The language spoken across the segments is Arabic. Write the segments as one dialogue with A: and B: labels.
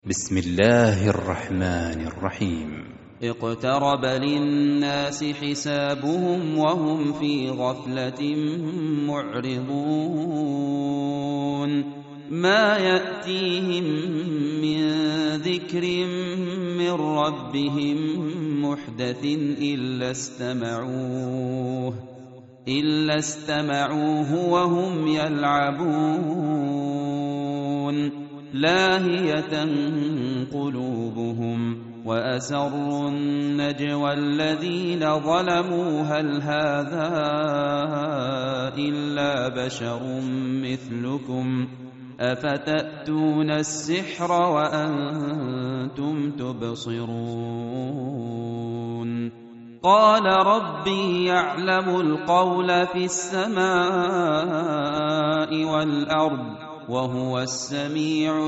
A: بسم الله الرحمن الرحيم.
B: اقترب للناس حسابهم وهم في غفلة معرضون ما يأتيهم من ذكر من ربهم محدث إلا استمعوه وهم يلعبون لاهية قلوبهم وأسروا النجوى الذين ظلموا هل هذا إلا بشر مثلكم أفتأتون السحر وأنتم تبصرون قال ربي يعلم القول في السماء والأرض وهو السميع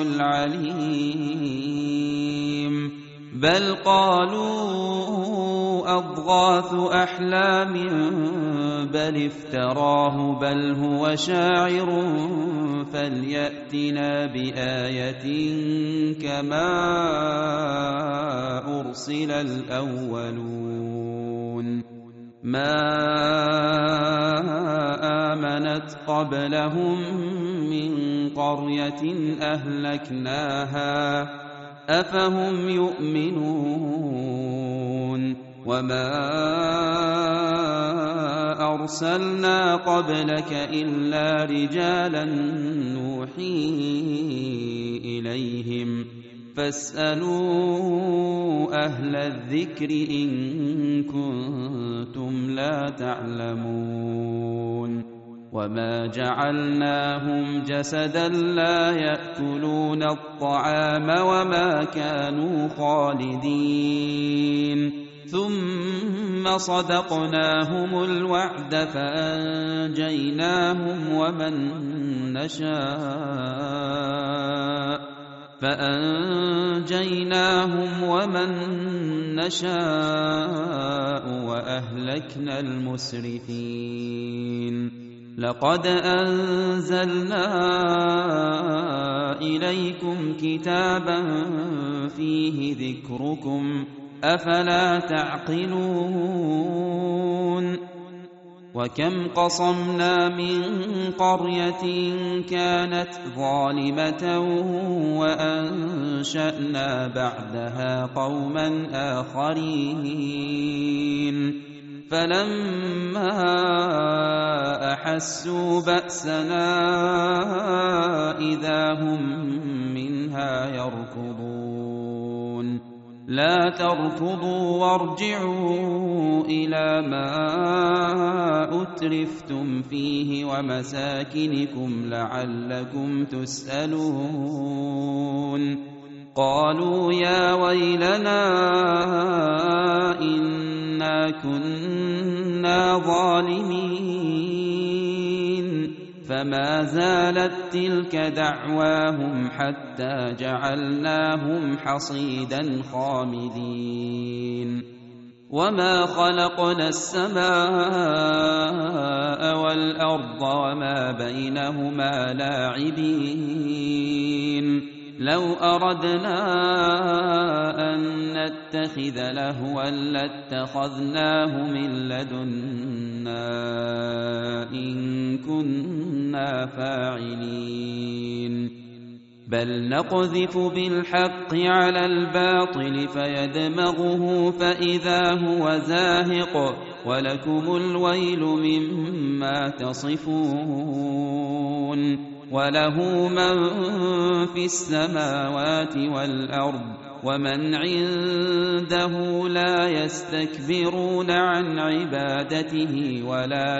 B: العليم بل قالوا أضغاث أحلام بل افتراه بل هو شاعر فليأتنا بآية كما أرسل الأولون ما آمنت قبلهم من قرية أهلكناها أفهم يؤمنون وما أرسلنا قبلك إلا رجالا نوحي إليهم فاسألوا أهل الذكر إن كنتم لا تعلمون وما جعلناهم جسدا لا يأكلون الطعام وما كانوا خالدين ثم صدقناهم الوعد فأنجيناهم ومن نشاء وأهلكنا المسرفين لقد أنزلنا إليكم كتابا فيه ذكركم أفلا تعقلون وكم قصمنا من قرية كانت ظالمة وأنشأنا بعدها قوما آخرين فلما أحسوا بأسنا إذا هم منها يركضون لا تركضوا وارجعوا إلى ما أترفتم فيه ومساكنكم لعلكم تسألون قالوا يا ويلنا إنا كنا ظالمين فما زالت تلك دعواهم حتى جعلناهم حصيدا خامدين وما خلقنا السماء والأرض وما بينهما لاعبين لو أردنا أن نتخذ لهوا لاتخذناه من لدنا إن كنا فاعلين بل نقذف بالحق على الباطل فيدمغه فإذا هو زاهق ولكم الويل مما تصفون وله من في السماوات والأرض ومن عنده لا يستكبرون عن عبادته ولا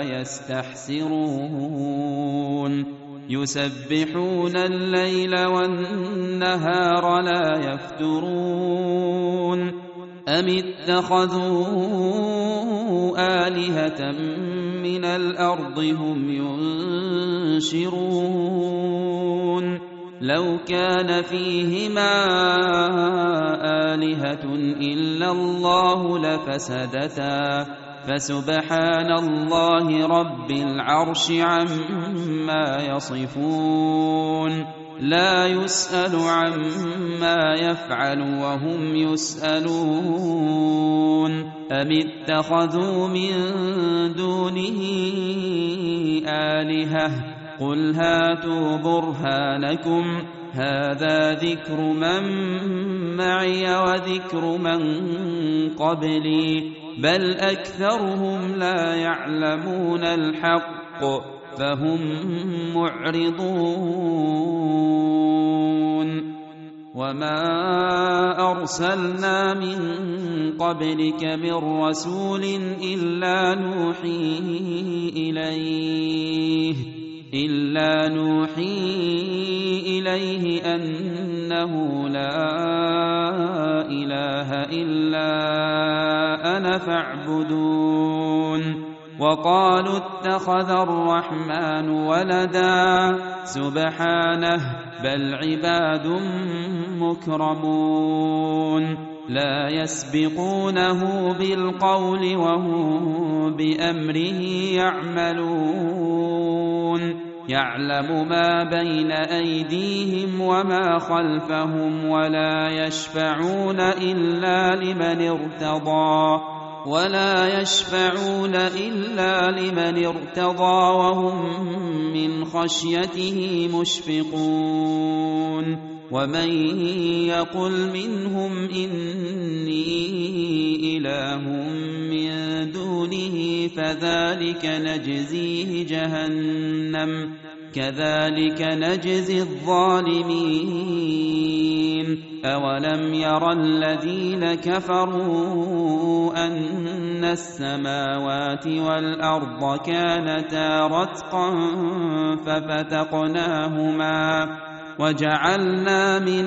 B: يستحسرون يسبحون الليل والنهار لا يفترون أم اتخذوا آلهة من الأرض هم ينشرون لو كان فيهما آلهة إلا الله لفسدتا فسبحان الله رب العرش عما يصفون لا يسأل عما يفعل وهم يسألون أم اتخذوا من دونه آلهة قل هاتوا برهانكم هذا ذكر من معي وذكر من قبلي بل أكثرهم لا يعلمون الحق فهم معرضون وما أرسلنا من قبلك من رسول إلا نوحي إليه أنه لا إله إلا أنا فاعبدون وقالوا اتخذ الرحمن ولدا سبحانه بل عباد مكرمون لا يسبقونه بالقول وهم بأمره يعملون يعلم ما بين أيديهم وما خلفهم ولا يشفعون إلا لمن ارتضى وهم من خشيته مشفقون ومن يقل منهم إني إله من دونه فذلك نجزيه جهنم كذلك نجزي الظالمين أولم ير الذين كفروا أن السماوات والأرض كانتا رتقا ففتقناهما وجعلنا من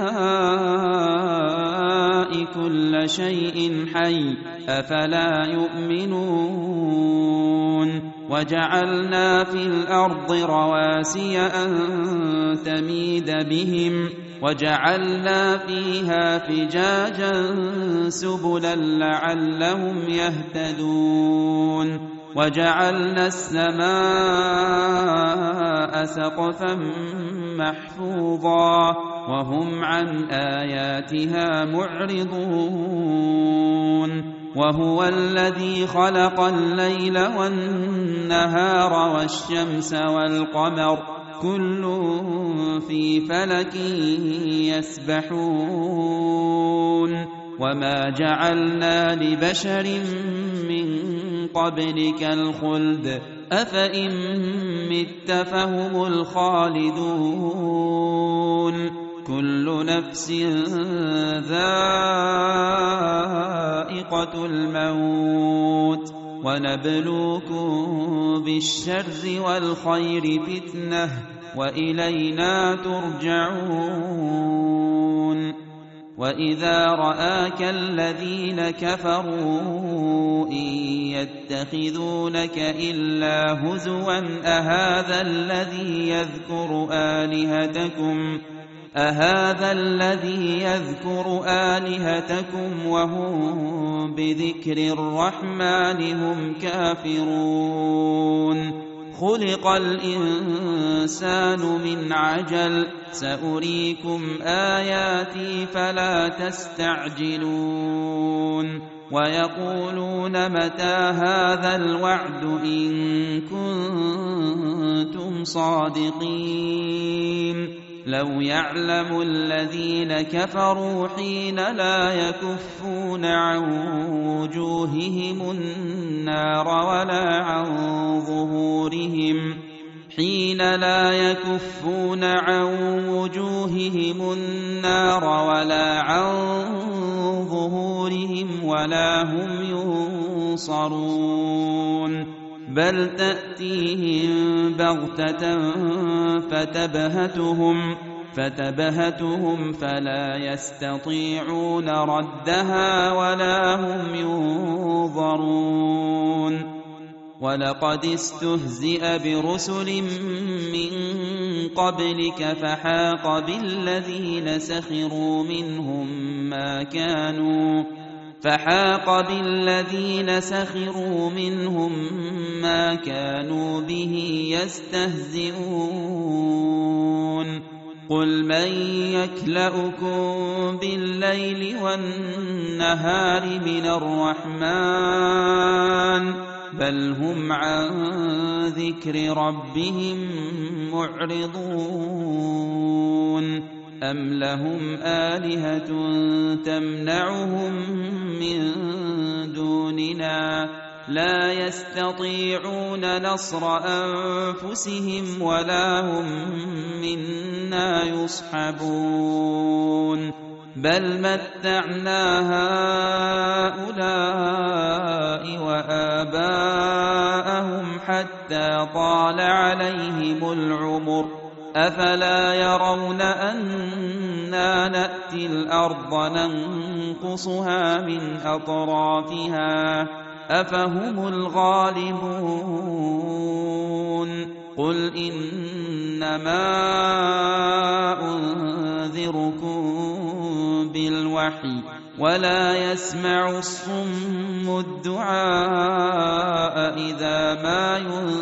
B: الماء كل شيء حي أفلا يؤمنون وجعلنا في الأرض رواسي أن تميد بهم وجعلنا فيها فجاجا سبلا لعلهم يهتدون وجعلنا السماء سقفا محفوظا وهم عن آياتها معرضون وهو الذي خلق الليل والنهار والشمس والقمر كل في فلك يسبحون وما جعلنا لبشر من قبلك الخلد أفإن مت فهم الخالدون كل نفس ذائقة الموت ونبلوكم بالشر والخير فتنة وإلينا ترجعون وإذا رآك الذين كفروا إن يتخذونك إلا هزوا أهذا الذي يذكر آلهتكم وهم بذكر الرحمن هم كافرون خلق الإنسان من عجل سأريكم آياتي فلا تستعجلون ويقولون متى هذا الوعد إن كنتم صادقين لو يعلم الذين كفروا حين لا يكفون عن وجوههم النار ولا عن ظهورهم ولا هم ينصرون بل تأتيهم بغتة فتبهتهم فلا يستطيعون ردها ولا هم ينظرون ولقد استهزئ برسل من قبلك فحاق بالذين سخروا منهم ما كانوا به يستهزئون قل من يكلؤكم بالليل والنهار من الرحمن بل هم عن ذكر ربهم معرضون أم لهم آلهة تمنعهم من دوننا لا يستطيعون نصر أنفسهم ولا هم منا يصحبون بل متعنا هؤلاء وآباءهم حتى طال عليهم العمر أفلا يرون أنا نأتي الأرض ننقصها من أطرافها أفهم الغالبون قل إنما أنذركم بالوحي ولا يسمع الصم الدعاء إذا ما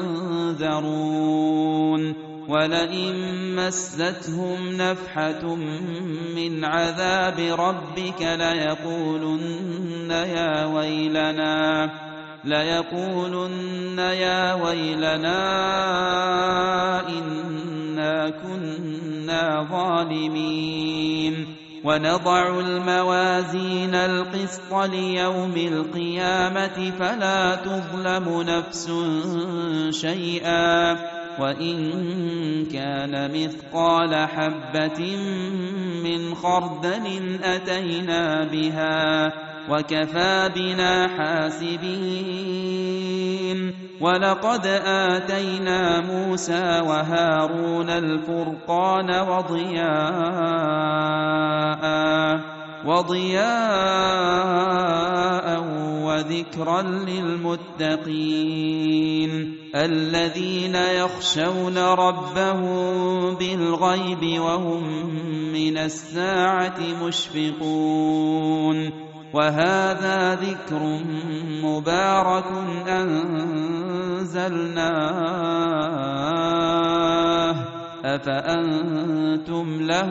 B: ينذرون ولئن مستهم نفحة من عذاب ربك ليقولن يا ويلنا إنا كنا ظالمين ونضع الموازين القسط ليوم القيامة فلا تظلم نفس شيئا وإن كان مثقال حبة من خردل أتينا بها وكفى بنا حاسبين ولقد آتينا موسى وهارون الفرقان وضياء وذكرا للمتقين الذين يخشون ربهم بالغيب وهم من الساعة مشفقون وهذا ذكر مبارك أنزلناه أفأنتم له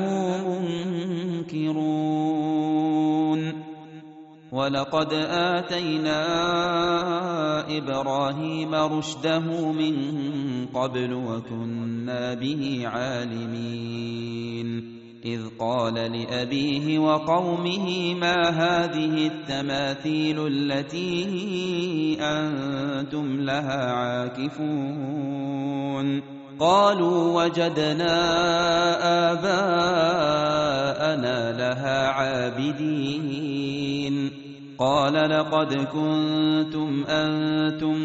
B: منكرون ولقد آتينا إبراهيم رشده من قبل وكنا به عالمين إذ قال لأبيه وقومه ما هذه التماثيل التي أنتم لها عاكفون قالوا وجدنا آباءنا لها عابدين قال لقد كنتم أنتم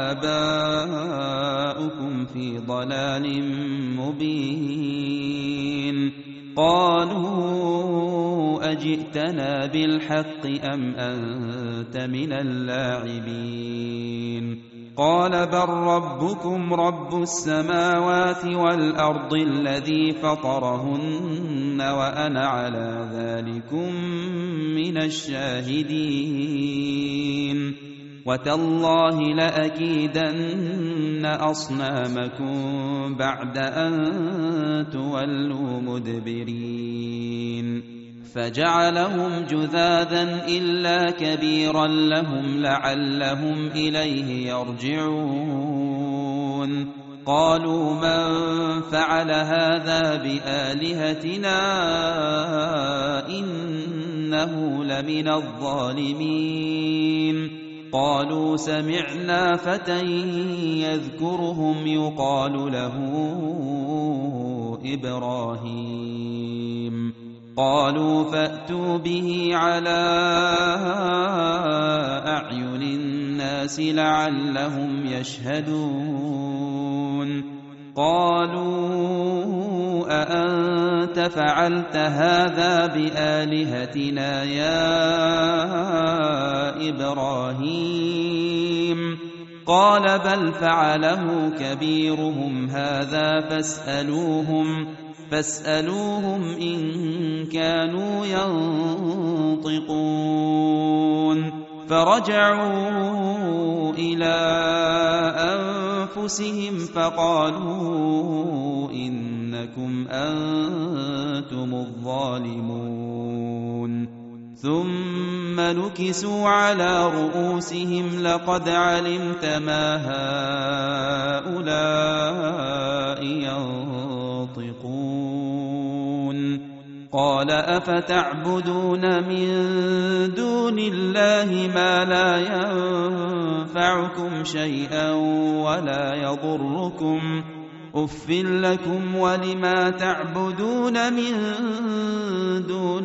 B: وآباؤكم في ضلال مبين قالوا أجئتنا بالحق أم أنت من اللاعبين قال بل ربكم رب السماوات والأرض الذي فطرهن وأنا على ذلكم من الشاهدين وتالله لأكيدن أصنامكم بعد أن تولوا مدبرين فجعلهم جذاذا إلا كبيرا لهم لعلهم إليه يرجعون قالوا من فعل هذا بآلهتنا إنه لمن الظالمين قالوا سمعنا فتى يذكرهم يقال له إبراهيم قالوا فأتوا به على أعين الناس لعلهم يشهدون قالوا أأنت فعلت هذا بآلهتنا يا إبراهيم قال بل فعله كبيرهم هذا فاسألوهم إن كانوا ينطقون فرجعوا إلى أنفسهم فقالوا إن إنكم أنتم الظالمون ثم نكسوا على رؤوسهم لقد علمت ما هؤلاء ينطقون قال أفتعبدون من دون الله ما لا ينفعكم شيئا ولا يضركم أف لكم ولما تعبدون من دون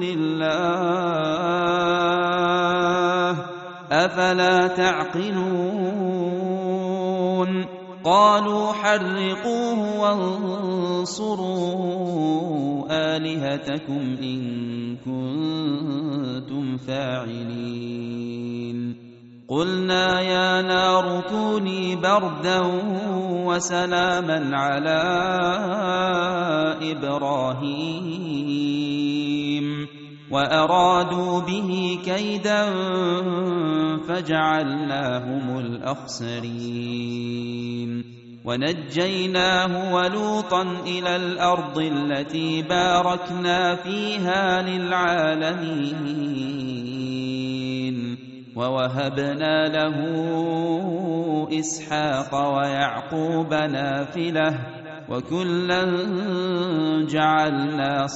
B: الله أفلا تعقلون قالوا حرقوه وانصروا آلهتكم إن كنتم فاعلين قلنا يا نار كوني بردا وسلاما على إبراهيم وأرادوا به كيدا فجعلناهم الأخسرين ونجيناه ولوطا إلى الأرض التي باركنا فيها للعالمين ووهبنا له إسحاق ويعقوب نافلة وكلا جعلنا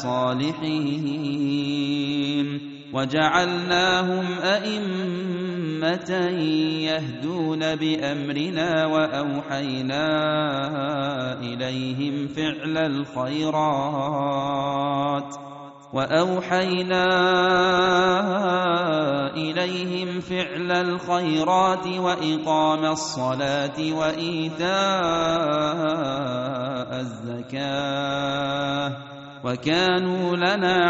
B: صالحين وجعلناهم أئمة يهدون بأمرنا وأوحينا إليهم فعل الخيرات وإقام الصلاة وإيتاء الزكاة وكانوا لنا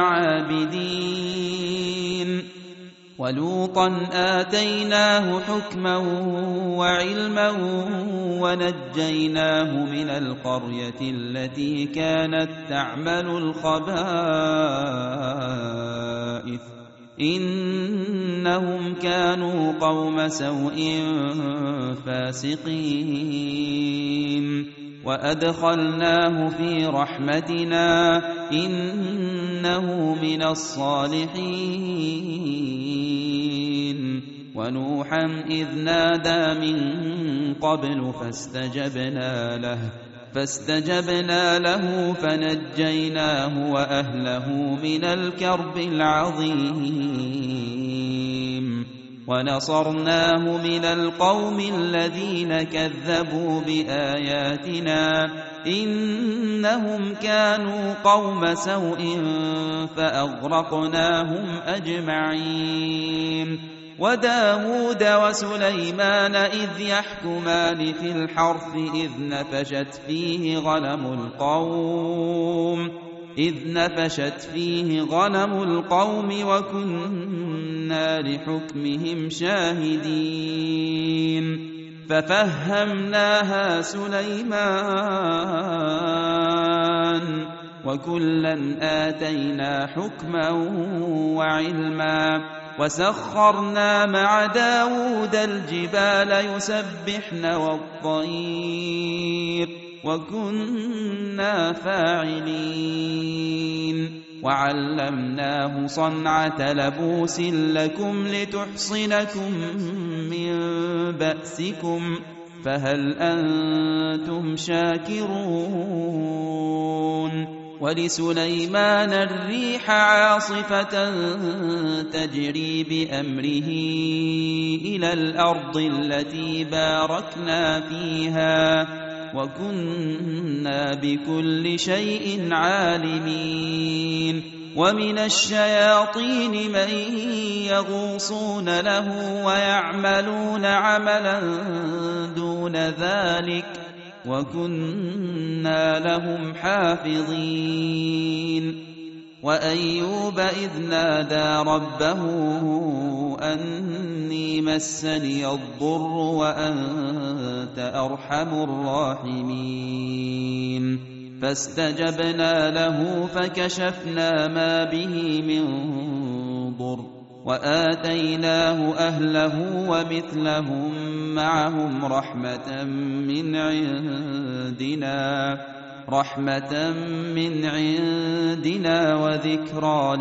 B: عابدين ولوطا آتيناه حكما وعلما ونجيناه من القرية التي كانت تعمل الخبائث إنهم كانوا قوم سوء فاسقين وأدخلناه في رحمتنا إنه من الصالحين ونوحا إذ نادى من قبل فاستجبنا له فنجيناه وأهله من الكرب العظيم ونصرناه من القوم الذين كذبوا بآياتنا إنهم كانوا قوم سوء فأغرقناهم أجمعين وداود وسليمان إذ يحكمان في الحرث إذ نفشت فيه غنم القوم وكنا لحكمهم شاهدين ففهمناها سليمان وكلا آتينا حكما وعلما وسخرنا مع داود الجبال يسبحن والطير وكنا فاعلين وعلمناه صنعة لبوس لكم لتحصنكم من بأسكم فهل أنتم شاكرون ولسليمان الريح عاصفة تجري بأمره إلى الأرض التي باركنا فيها وكنا بكل شيء عالمين ومن الشياطين من يغوصون له ويعملون عملا دون ذلك وكنا لهم حافظين وأيوب إذ نادى ربه أني مسني الضر وأنت أرحم الراحمين فاستجبنا له فكشفنا ما به من ضر وآتيناه أهله ومثلهم معهم رحمة من عندنا رحمة من عندنا وذكرى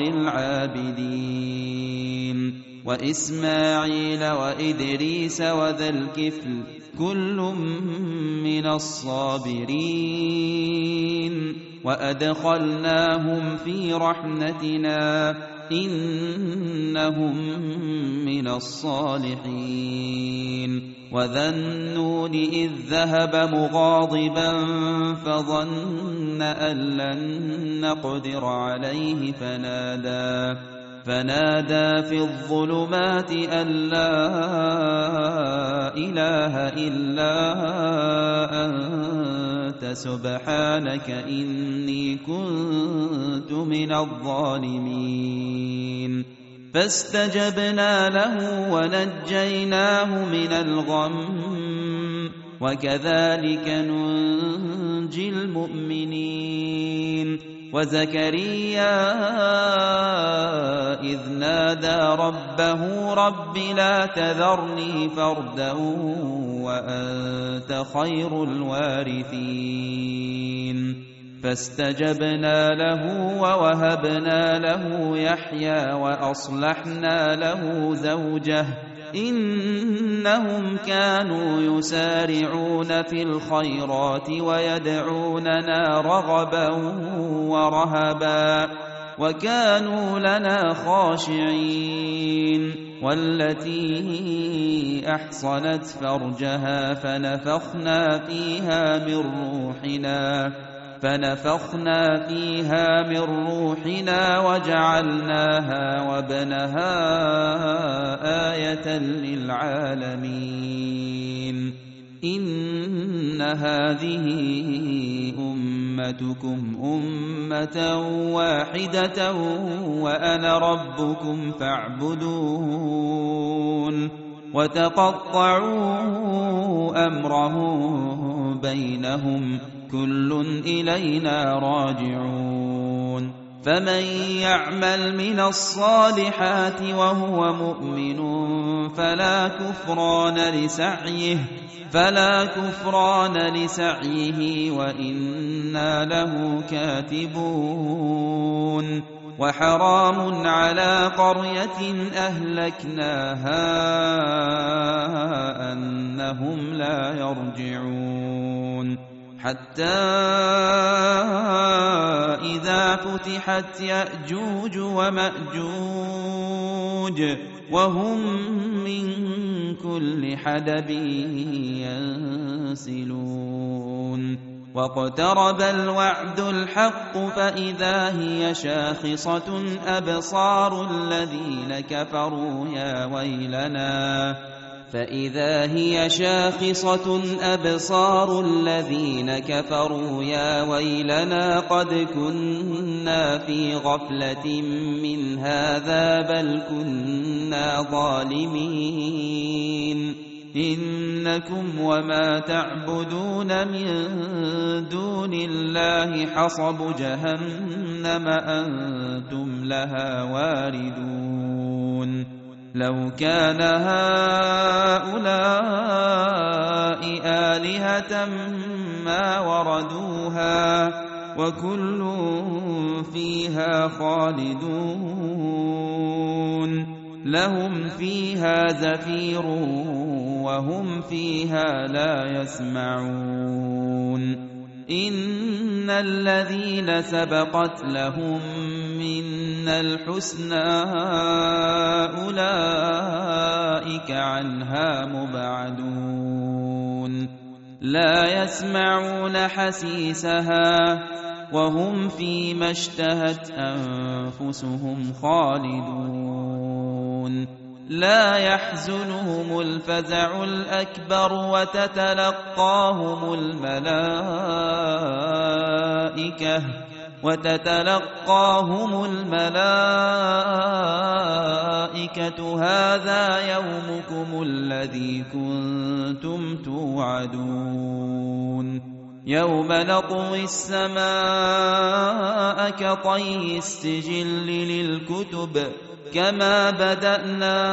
B: للعابدين وإسماعيل وإدريس وذا الكفل كل من الصابرين وأدخلناهم في رحمتنا إنهم من الصالحين وذا النون إذ ذهب مغاضبا فظن أن لن نقدر عليه فنادى في الظلمات أن لا إله إلا أنت سبحانك إني كنت من الظالمين فاستجبنا له ونجيناه من الغم وكذلك ننجي المؤمنين وزكريا إذ نادى ربه رب لا تذرني فردا وأنت خير الوارثين فاستجبنا له ووهبنا له يحيى وأصلحنا له زوجه إنهم كانوا يسارعون في الخيرات ويدعوننا رغبا ورهبا وكانوا لنا خاشعين والتي أحصنت فرجها فنفخنا فيها من روحنا وجعلناها وابنها آية للعالمين إن هذه أمتكم أمة واحدة وأنا ربكم فاعبدون وتقطعوا أمرهم بينهم كل إلينا راجعون فمن يعمل من الصالحات وهو مؤمن فلا كفران لسعيه وإنا له كاتبون وحرام على قرية أهلكناها أنهم لا يرجعون حتى إذا فتحت يأجوج ومأجوج وهم من كل حدب ينسلون واقترب الوعد الحق فإذا هي شاخصة أبصار الذين كفروا يا ويلنا قد كنا في غفلة من هذا بل كنا ظالمين إنكم وما تعبدون من دون الله حصب جهنم أنتم لها واردون لو كان هؤلاء آلهة ما وردوها وكل فيها خالدون لهم فيها زفير وهم فيها لا يسمعون إن الذين سبقت لهم منا الحسنى أولئك عنها مبعدون لا يسمعون حسيسها وهم فيما اشتهت أنفسهم خالدون لا يحزنهم الفزع الأكبر وتتلقاهم الملائكة هذا يومكم الذي كنتم توعدون يوم نطوي السماء كطي السجل للكتب كما بدأنا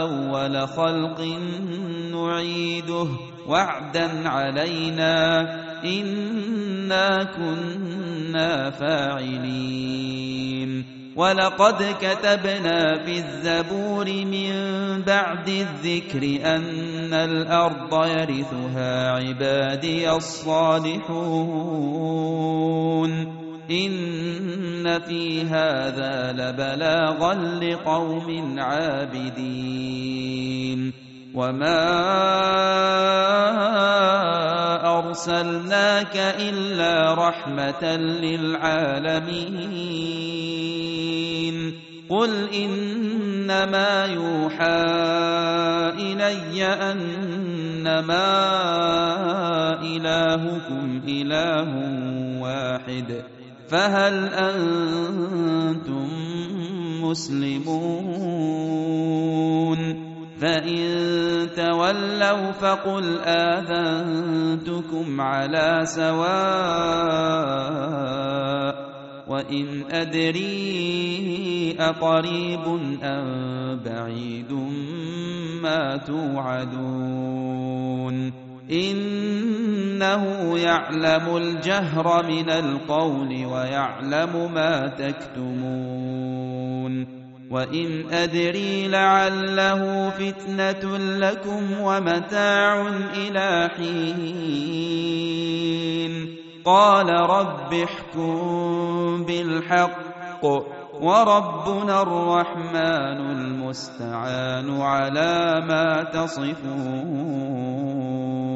B: أول خلق نعيده وعدا علينا إنا كنا فاعلين ولقد كتبنا في الزبور من بعد الذكر أن الأرض يرثها عبادي الصالحون إن في هذا لبلاغا لقوم عابدين وما أرسلناك إلا رحمة للعالمين قل إنما يوحى إلي أنما إلهكم إله واحد فهل أنتم مسلمون فإن تولوا فقل آذنتكم على سواء وإن أدري أقريب أم بعيد ما توعدون إنه يعلم الجهر من القول ويعلم ما تكتمون وإن أدري لعله فتنة لكم ومتاع إلى حين قال رب احكم بالحق وربنا الرحمن المستعان على ما تصفون